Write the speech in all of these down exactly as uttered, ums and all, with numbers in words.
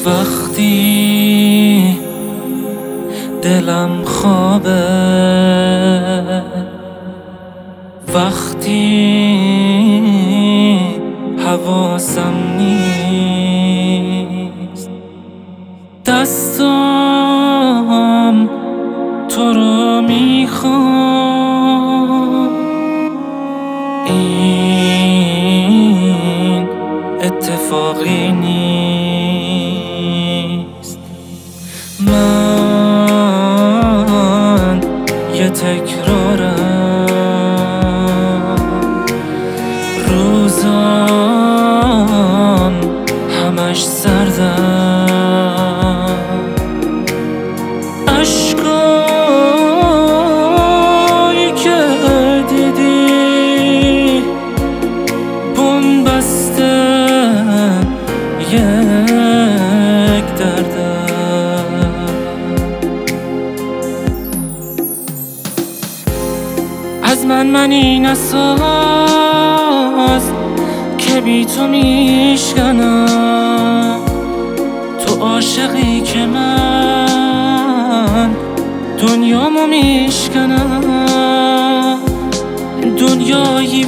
وقتی دلم خوابه، وقتی حواسم نیست، دستام تو رو میخوام، این اتفاقی نیست. من یه تکرارم، روزام همش سردم، عشقایی که دیدی بن بسته یک دردم. از من من این اساس که بی تو میشکنم، تو عاشقی که من دنیامو میشکنم، دنیایی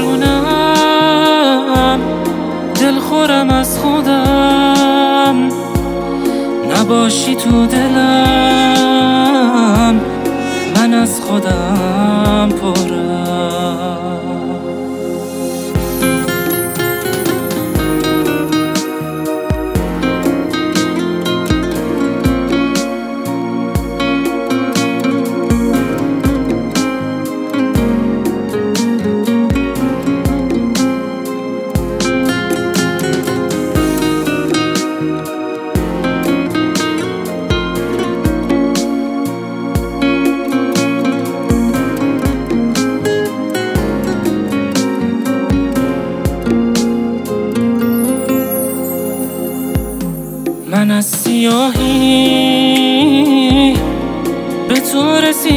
ویرونم، دلخورم از خودم، نباشی تو دلم من از خودم پرم. من از سیاهی به تو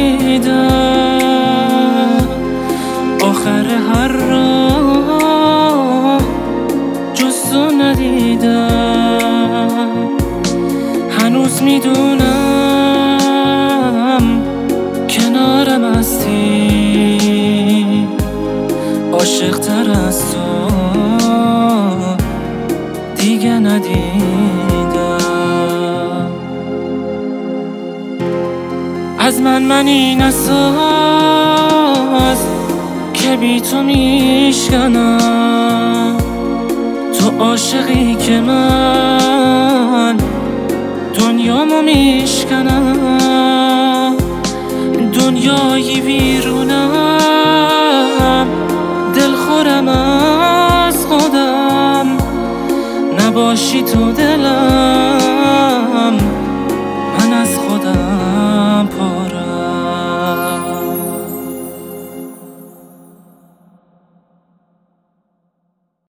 رسیدم، آخر هر راه جز تو ندیدم، هنوز میدونم کنارم هستی، عاشق تر از تو دیگه ندیدم. از من من این اساس که بی تو میشکنم، تو عاشقی که من دنیامو میشکنم، دنیایی ویرونم، دلخورم از خودم، نباشی تو دلم